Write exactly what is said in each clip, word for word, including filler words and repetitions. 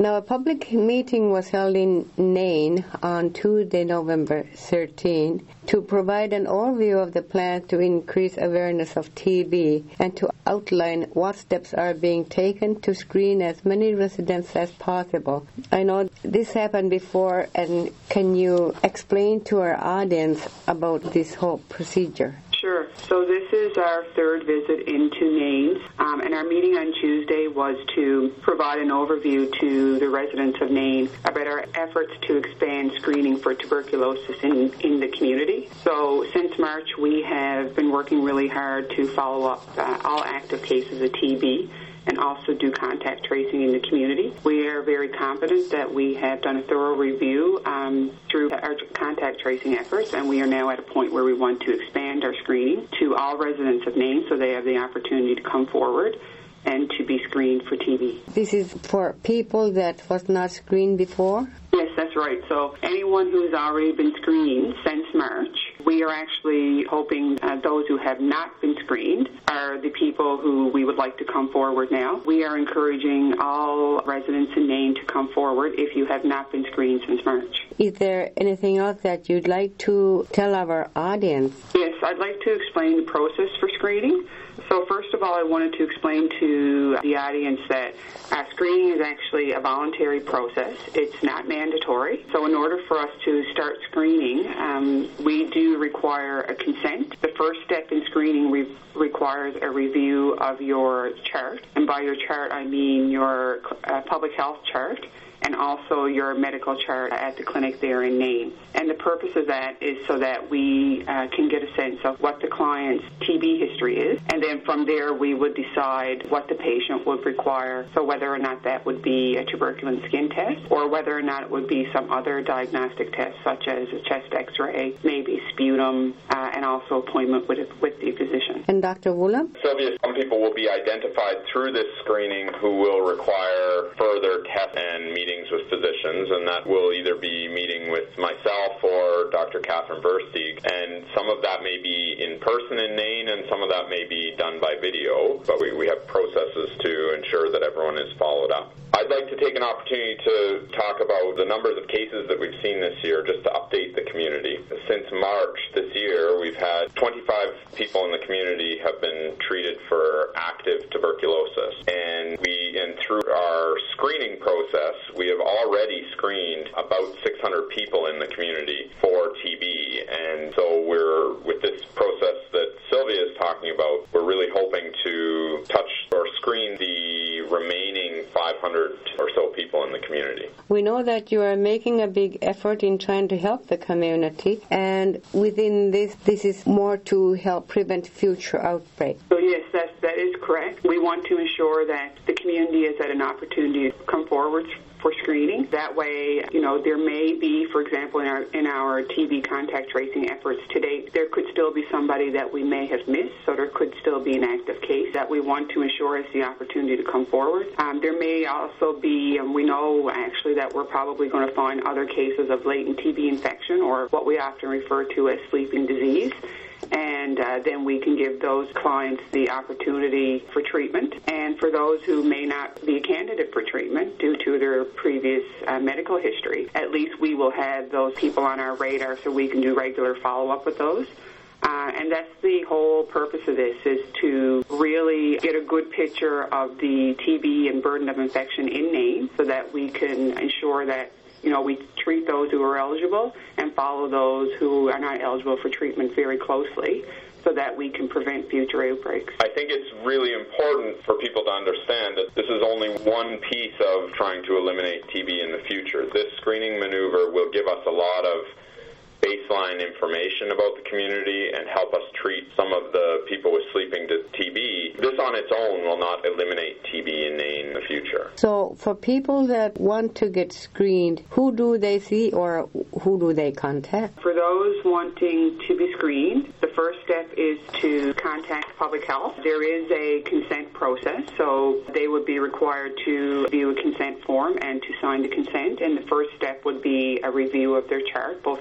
Now, a public meeting was held in Nain on Tuesday, November thirteenth, to provide an overview of the plan to increase awareness of T B and to outline what steps are being taken to screen as many residents as possible. I know this happened before, and can you explain to our audience about this whole procedure? Sure. So this is our third visit into Nain, um, and our meeting on Tuesday was to provide an overview to the residents of Nain about our efforts to expand screening for tuberculosis in, in the community. So since March, we have been working really hard to follow up uh, all active cases of T B and also do contact tracing in the community. We are very confident that we have done a thorough review um, through our contact tracing efforts, and we are now at a point where we want to expand our screening to all residents of Nain so they have the opportunity to come forward and to be screened for T B. This is for people that was not screened before? Yes, that's right. So anyone who's already been screened since March, we are actually hoping uh, those who have not been screened are the people who we would like to come forward now. We are encouraging all residents in Nain to come forward if you have not been screened since March. Is there anything else that you'd like to tell our audience? Yes, I'd like to explain the process for screening. So first of all, I wanted to explain to the audience that uh, screening is actually a voluntary process. It's not mandatory. So in order for us to start screening, um, we do require a consent. The first step in screening re- requires a review of your chart. And by your chart, I mean your uh, public health chart and also your medical chart at the clinic there in Nain. And the purpose of that is so that we uh, can get a sense of what the client's T B history is, and then from there we would decide what the patient would require, so whether or not that would be a tuberculin skin test or whether or not it would be some other diagnostic test such as a chest x-ray, maybe sputum, uh, and also appointment with, with the physician. And Doctor Woolam? Sylvia, some people will be identified through this screening who will require further tests and meetings with physicians, and that will either be meeting with myself or Doctor Catherine Versteeg, and some of that may be in person in Nain and some of that may be done by video, but we, we have processes to ensure that everyone is followed up. I'd like to take an opportunity to talk about the numbers of cases that we've seen this year, just to update the community. Since March this year, we've had twenty-five people in the community have been treated for active tuberculosis. And we, and through our screening process, we have already screened about six hundred people in the community for T B. And so we're, with this process that Sylvia is talking about, we're really hoping to touch or screen the remaining five hundred or so people in the community. We know that you are making a big effort in trying to help the community, and within this, this is more to help prevent future outbreaks. So yes, that, that is correct. We want to ensure that the community is at an opportunity to come forward for screening. That way, you know, there may be, for example, in our in our T B contact tracing efforts to date, there could still be somebody that we may have missed, so there could still be an active case that we want to ensure is the opportunity to come forward. Um, there may also be, and we know actually that we're probably going to find other cases of latent T B infection, or what we often refer to as sleeping disease. And uh, then we can give those clients the opportunity for treatment. And for those who may not be a candidate for treatment due to their previous uh, medical history, at least we will have those people on our radar so we can do regular follow-up with those. Uh, and that's the whole purpose of this, is to really get a good picture of the T B and burden of infection in Nain so that we can ensure that, you know, we treat those who are eligible and follow those who are not eligible for treatment very closely so that we can prevent future outbreaks. I think it's really important for people to understand that this is only one piece of trying to eliminate T B in the future. This screening maneuver will give us a lot of baseline information about the community and help us treat some of the people with sleeping T B. This on its own will not eliminate T B in Nain in the future. So for people that want to get screened, who do they see or who do they contact? For those wanting to be screened, the first step is to contact public health. There is a consent process, so they would be required to view a consent form and to sign the consent, and the first step would be a review of their chart, both public health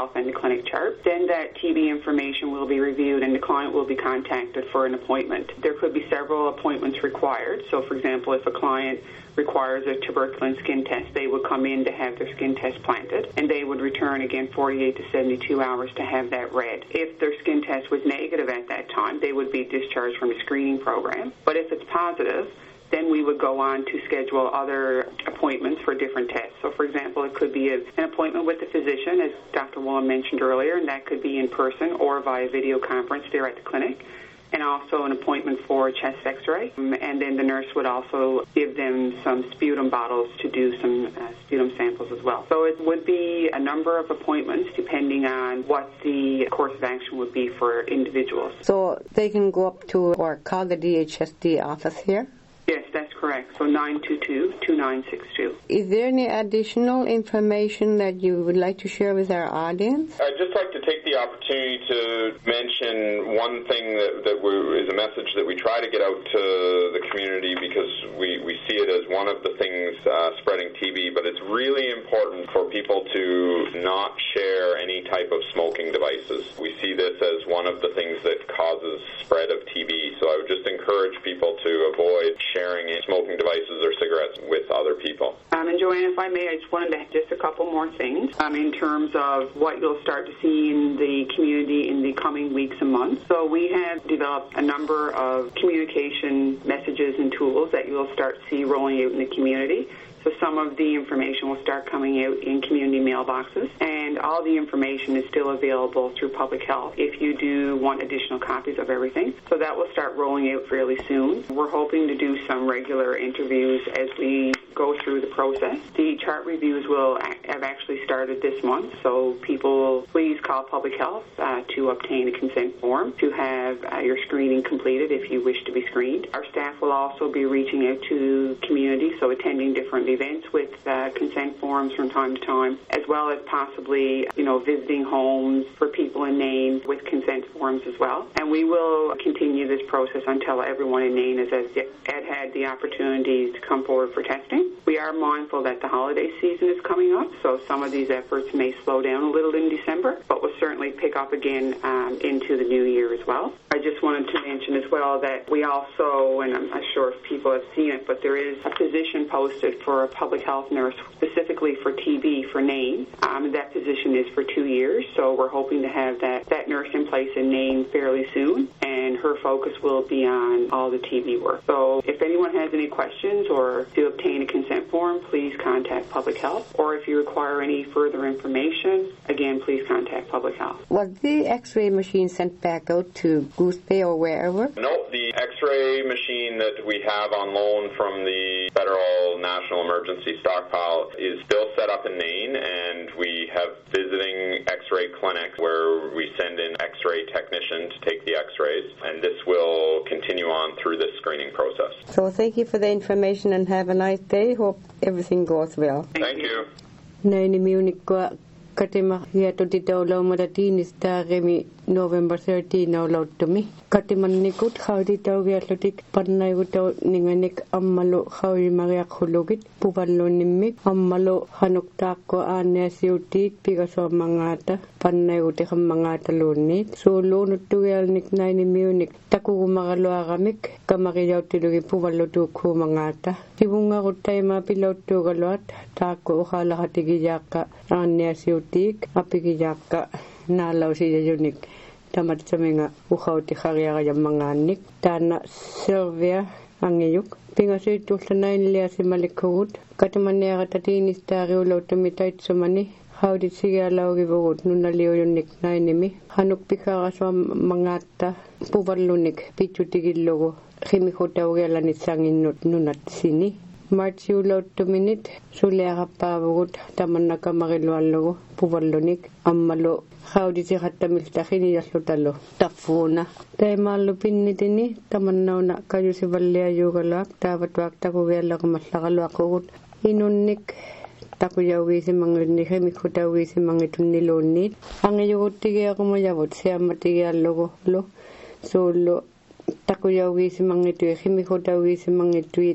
Health and the clinic chart. Then that T B information will be reviewed and the client will be contacted for an appointment. There could be several appointments required. So, for example, if a client requires a tuberculin skin test, they would come in to have their skin test planted, and they would return again forty-eight to seventy-two hours to have that read. If their skin test was negative at that time, they would be discharged from a screening program. But if it's positive, then we would go on to schedule other appointments for different tests. So, for example, it could be a, an appointment with the physician, as Doctor Woolen mentioned earlier, and that could be in person or via video conference there at the clinic, and also an appointment for a chest x-ray. Um, and then the nurse would also give them some sputum bottles to do some uh, sputum samples as well. So it would be a number of appointments depending on what the course of action would be for individuals. So they can go up to or call the D H S D office here? Yes, that's correct. So nine two two, two nine six two. Is there any additional information that you would like to share with our audience? I'd just like to take the opportunity to mention one thing that, that we, is a message that we try to get out to the community, because we, we see it as one of the things uh, spreading T B, but it's really important for people to not share any type of smoking devices. We see this as one of the things that causes spread of T B, so I would just encourage people to avoid sharing smoking devices or cigarettes with other people. Um, and Joanne, if I may, I just wanted to just a couple more things um, in terms of what you'll start to see in the community in the coming weeks and months. So we have developed a number of communication messages and tools that you'll start to see rolling out in the community. So some of the information will start coming out in community mailboxes, and all the information is still available through Public Health if you do want additional copies of everything. So that will start rolling out fairly soon. We're hoping to do some regular interviews as we go through the process. The chart reviews will have actually started this month, so people please call Public Health uh, to obtain a consent form to have uh, your screening completed if you wish to be screened. Our staff will also be reaching out to community, so attending different events with uh, consent forms from time to time, as well as possibly, you know, visiting homes for people in Nain with consent forms as well. And we will continue this process until everyone in Nain has had, had the opportunity to come forward for testing. We are mindful that the holiday season is coming up, so some of these efforts may slow down a little in December, but will certainly pick up again um, into the new year as well. I just wanted to mention as well that we also, and I'm not sure if people have seen it, but there is a position posted for a public health nurse specifically for T B for Nain. Um, that position is for two years, so we're hoping to have that, that nurse in place in Nain fairly soon, and her focus will be on all the T B work. So if anyone has any questions or to obtain a consent form, please contact Public Health, or if you require any further information, again, please contact Public Health. Was the x-ray machine sent back out to Goose Bay or wherever? No, the x-ray machine that we have on loan from the Federal National Emergency Stockpile is still set up in Nain, and we have visiting x-ray clinics where we send in x-ray technician to take the x-rays, and this will continue on through this screening process. So thank you for the information and have a nice day. Hope everything goes well. Thank you. Näin Munich katima hiato titau laumatatiin staremi November thirteenth no lautumi katiman nikut khawdi tau viatlotik pannai utau ninganik ammalo khawi mariak hulugit puvallo nimmik ammalo hanukta ko anesiutit pigaso mangata pannai uti mangata lunit so lo nutuel nik naini Munich taku magalo agamik kamariyaw tilugi puvallo tu ko mangata tibunga utai ma piloto galot tako khala hatigiyaka anesiutik apigiyaka nalaw si yunik tamat sa mga uhaw ti khariya yung mga anik tana Sylvia angiyuk pingasoy tulanay nila si malikhugot katamanera tatinis tariw law tumitayt sa mani hawdi siya law gibugot nunaliw yung niknay nimi hanuk pikara sa mga ta puvalunik pichu tigillogo khimikotaw yalanit sanginot nunat sini March law tuminit sulera pabugot taman nakamarilwalo puvalunik ammalo Howdy si hatamil takini yaslutalo tafuna tay malupin nitini tamannaw na kayo si Valia yugalak dapat wakta ko wala ko maslakalo ako inunnik takuyawi si mga nihemi kutawi si mga tunilonit ang yugutige ako mayabot siya matige logo lo solo takuyawi si mga tuwi hemi kutawi si mga tuwit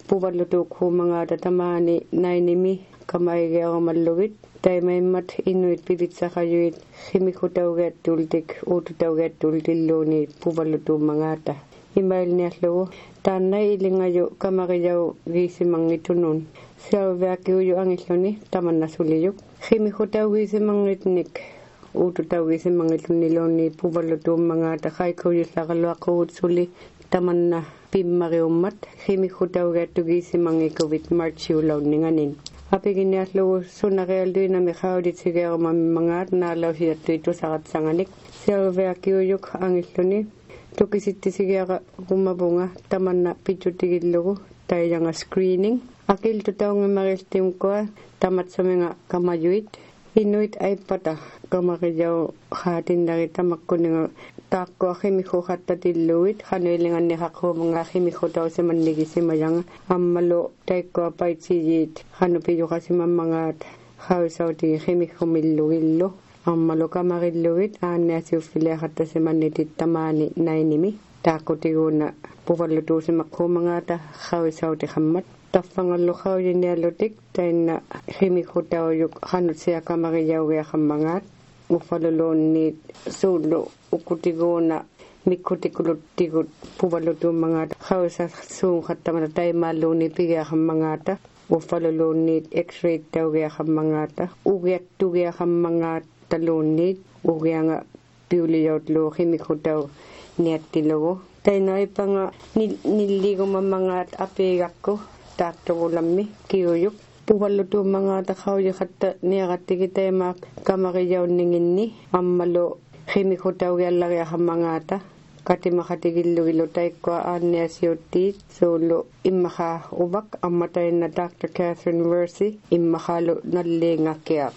puvalutu ku mga tatamani nainimi kamay gaya malugit tay may mat inuit pilit sa kayuit himikutaw get tultik ututaw get tultilo ni puvalutu mga ta imail niya lo tanay ilingayo kamakayaw gisi mangitunun Silvia kiuyo ang isloni taman na suliyok himikutaw gisi mangitnik ututaw gisi mangitunilo ni puvalutu mga ta kay kuyo sa kalwako suli taman na pimariumat himikutaw get gisi mangikawit marchiulaw ninganin Api ginias lo sunakel di na mikhaw dit sige o mamimangat na alaw siya tuito sakat sanganik. Silvia kiyuyuk ang isloni. Tukisiti sige ka kumabunga taman na pichutigid lo tayo nga screening. Akil tutaw ng maristim ko tamat sa mga kamayuit. Inuit ay pata kamakijaw hatin na kita makuning tako akimiko katatiluit kanilingan ni hako mga akimiko daw sa manligi si mayang amalo taiko apay siyit hanupiyo kasi mamangat hausaw ti akimiko miluilo amalo kamakiluit ane asufile kata si manitit tamani na inimi tako tiguna puvaluto si makho mga ta hausaw ti hamat Tafangalo kaw yun nialotik tayo na himiko daw yung hanot siya kamakiyaw ya kamangat ufalolon ni solo ukutigo na mikutikulutigot puvaluto mga kausa sung kataman tayo malo ni piga kamangata ufalolon ni x-ray daw ya kamangata ugyat tugya kamangata lonit ugya nga piuliyot lo himiko daw niyatilogo tayo na ipanga niligo mamangat apigak ko Takto ulami kiyuyuk puvalutu mga takaw yakata niya katikita mak kamakiyaw ningin ni amalo himikutaw yalla ya hamangata kati makatigilo ilo tay ko anya siyoti solo imaka ubak amatay na Doctor Catherine Versi imakalo nalinga kiyak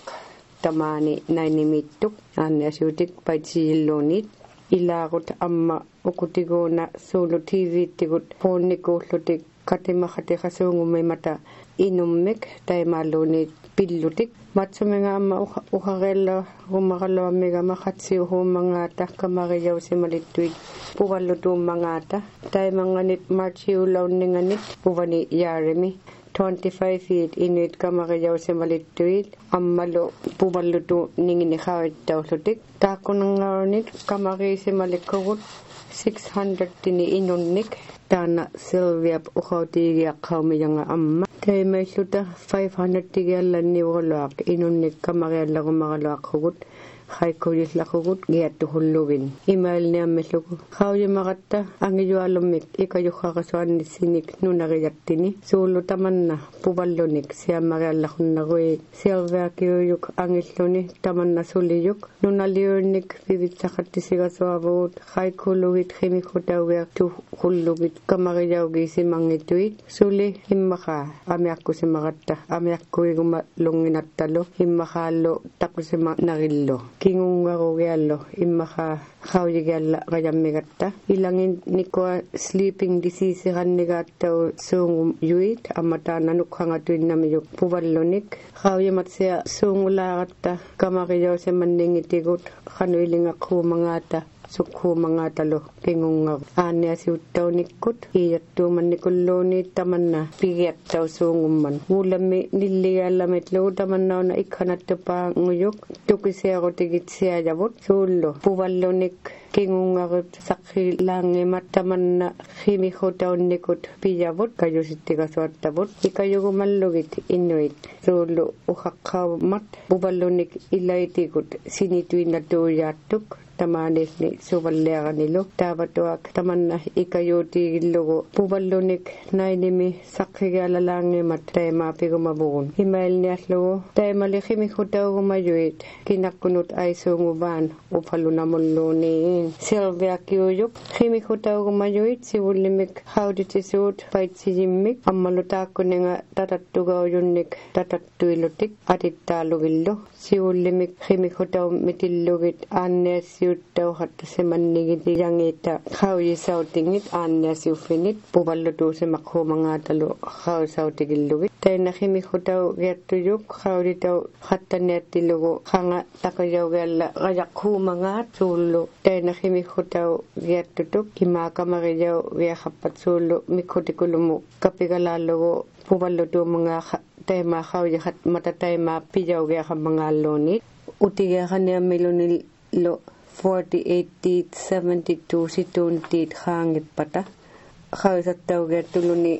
tamani na inimituk anya siyotik paisilonit ilakot amma ukutigo na solo T V tigut poniko lutik Kati makati kasungo may mata inumik tayo malunit pilutik. Matso mga ama ukakela umakalawa mga makatsi ho mga ta kamariyaw si malituig. Puwaluto mga ta tayo mga nit marchi ulaw ni nga nit puwani yarimi. twenty-five feet inuit kamariyaw si malituig. Amalo puwaluto ningin ikawit daw lutik. Tako ng ngarnit kamari si malikugot. six hundred tini inunik. Tana Silvia ukaw tigiyak kami nga amma. Kaya may suta five hundred tigiyalan ni walak. Inunik kamaryan lang umakalak hugot. Kay kuyos lakugot. Giyat tuhulugin. Email niya mesuko. Kau yung makata. Ang iyo alumik. Ikayo kakasuan ni sinik. Nunagayat tini. Sulo taman na. Pubalonik. Siya maryan lakon na kuy. Silvia kiyuyuk. Ang isloni. Taman na suliyuk. Nunaliyurnik. Bibit sakat tisiga suabot. Kay kulugit. Kimikutawak. Tuhulugit. Kamariyaw gisi mangituit. Suli. Himmaka. Ami ako si makata. Ami ako yung malungin at talo. Himmakalo. Tako si narillo. Kingung ako gyalo. Imaka kawya gyala kayam megata. Ilangin ni ko sleeping disease kan negata sung yuit. Amata nanuk hanga tuin na miyok puvalonik. Kawya matsya sung ulakata. Kamakiyaw sa mandingitigot. Kanuiling ako mga ta. Sukho mga talo kingung ako. Anya si utaw nikot. Iyat to man nikulo ni taman na. Pigit taw sunguman. Ulami niliyalamit lo taman na na ikanat pa nguyok. Tukisi ako tigit siya jabot. Sulo. Puvalonik. Kingung ako sakhi lang mataman na himiko taw nikot pijabot. Kayo si tiga suatabot. Ikayo gumalugit inuit. Sulo ukakaw mat. Puvalonik ilay tikot. Sinituin na to yatuk. Tamanis ni subalera nilo. Tabatuak taman na ikayo ti logo. Puvalonik na inimi sakhiga lalangi mat. Tayo mapi gumabun. Email niya logo. Tayo malihimi ko daw gumayuit. Kinakunot ay sunguban. Upalo na mulo ni Silvia kiyuyuk. Himi ko daw gumayuit. Si wulimik hawdi tisut. Pait si jimmik. Amaluta ko nga tatatugaw yunik. Tatatuilutik. Atit talugillo. Si wulimik himi ko daw mitilugit. Anes yutau hatta semannigit yangita khawi sautingit anya sufinit puballutu semakho mangatalo khaw sautigillugi tayna khimi khutau gertuyuk khawritau hatta nettilugo khanga takayawgella gajakhu mangat sulu tayna khimi khutau gertutuk kimakamariyaw wiakhapat sulu mikhutikulumu kapigalalogo puballutu mga tema khawya hat matatay mapijaw wiakha mga loni utiga khanya milonil lo forty-eight teeth seventy-two situn teeth khangit pata khawsa tawge tuluni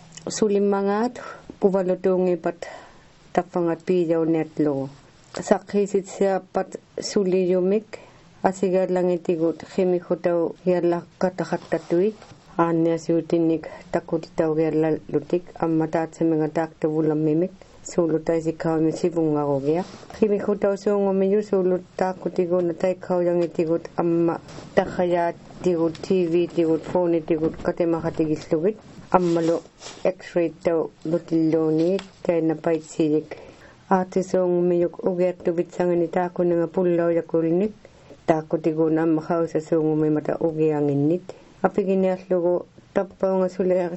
sulimangat pubalutong pat tapangat pijaw netlo sakhisit siya pat suliyumik asigar lang itigut khimikutaw yalla katakhatatui anya sutinik takut tawge lutik ammatat sa mga takta wulam mimik sulutay si kami sibunga ko gaya kimi ko daw so ngomiyo sulut takutigo na tay kaw yang itigot amma takaya tigot T V tigot phone tigot kate makatigis lugit ammalo x-ray daw lutiloni kay napait siyik ate so ngomiyok uget tubit sangan itako nga pulaw yakulnik takutigo na makaw sa so ngomay mata ugi ang init apiginias lugo tapaw nga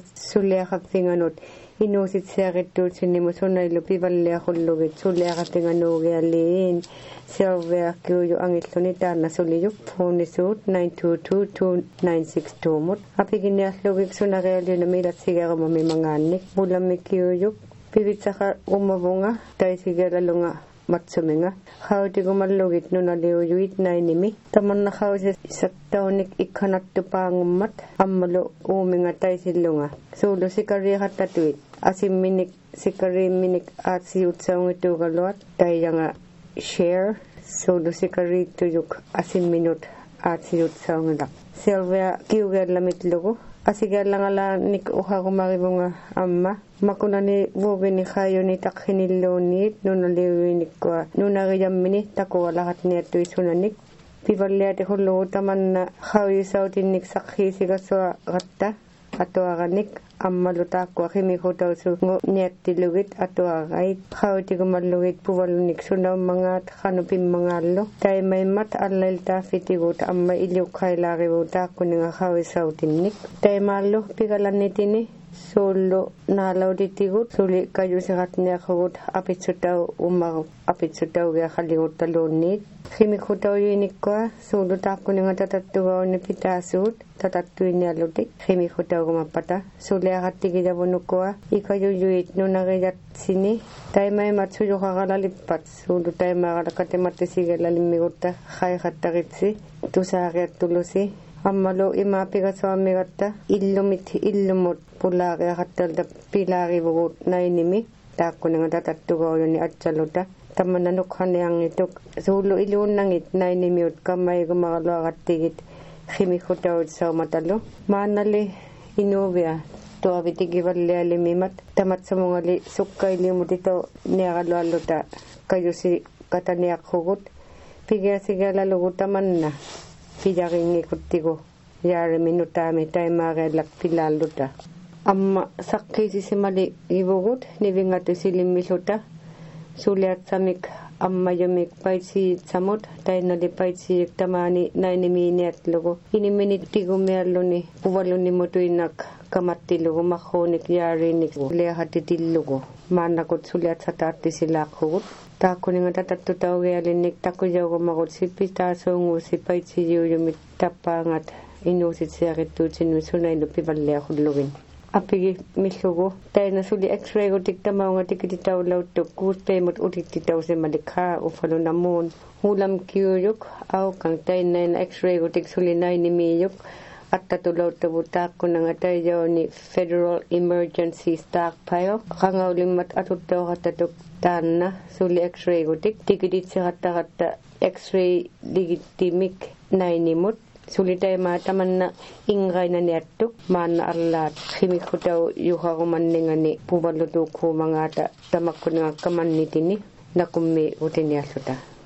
sulya kapinganot inusit siya kito sinimusunay lupibalya kulugit sulya kapinganogi alin silvia kiyo ang islonita na suliyuk phone suit nine two two two nine six two mut apiginias lugik sunagayali na milat siya kamami manganik bulami kiyo pibit saka umabunga tayo siya lalunga matsuminga hawti gumalugit no naliyuyuit na inimi taman na hawsi sa taunik ikanat tupangumat amalo uminga tayo silunga sulo si kariya katatuit asim minik si kari minik at si utsaw ito kalot tayo nga share sulo si kari tuyuk asim minut at si utsaw nga Silvia kiugar lamit lugo asigar lang ala nik uha kumaribunga amma makuna ni wobe ni khayo ni takhinilonit nunaliwinik ko nunariyamini tako lahat ni ito isunanik pibalya te holo taman na khawi sautinik sakhi siga so gatta ato aganik amma lutako kimi hotaw su netti lugit ato agay khawti gumalugit puwalunik sunaw mga kanupim mangalo tay may mat alal ta fitigot amma iliw kailari wuta kuninga khawi sautinik tay malo pigalan nitini solo nalaw ditigot suli kayo sikat niya kagot apit sutaw umaw apit sutaw gaya kaligot talonit kimi hotaw yunik ko solo ta kuninga tatatugaw ni pitasut tatatuin niya lutik kimi hotaw gumapata suli akati kita bunukwa ikayuyuit no nagayat sini tay may matsuyo kakalalipat sulu tay makalakate matisiga lalimigota kay kataritsi tusakit tulusi ammalo imapiga sa amigata illumit illumot pulaki akatalda pilari bugut na inimi tako nga tatatugaw yun ni atsaluta tamananukhan niyang itok sulu ilun nangit na inimiut kamay gumakalo akatigit khimikutawid sa matalo manali inubya to abitigivalya limimat tamat sa mga li sukkay limut ito niyakalualuta kayo si kataniyak hugot pigya siga lalugutaman na pijaking ikutigo yari minutami tayo makalak pilaluta amma sakki si simali ibugot nibingatu silimiluta suliat samik amma yamik pait si samot tayo na di pait si tamani na inimini at lugo iniminit tigo merlo ni puwalo ni moto inak kamatilo makonik yari ni lihat titilugo manakot suliat sa tati sila kugot tako ni nga tatatutaw gayalinik tako yaw kumakot si pitaso ngu si pait si yuyumit tapangat inusit siya kitut sinusunay lupibalya kudlugin apigi misugo tayo na suli x-ray ko tiktamaw nga tikititaw law to kuste mot utititaw si malikha ufalo namon hulam kiyuyuk aw kang tayo na x-ray ko tiksuli na inimiyuk at tatulaw tabutak ko na nga tayo ni Federal Emergency Stockpile kangaw limat atutaw katatuk tanna suli x-ray ko tik tikidit sa kata-kata x-ray legitimik na inimot suli tayo mataman na ingay na niyatuk mana arlat kimi ko daw yuha ko man nga ni pubaluto ko mga ta tamak ko nga kaman nitini na kumi utin yasuta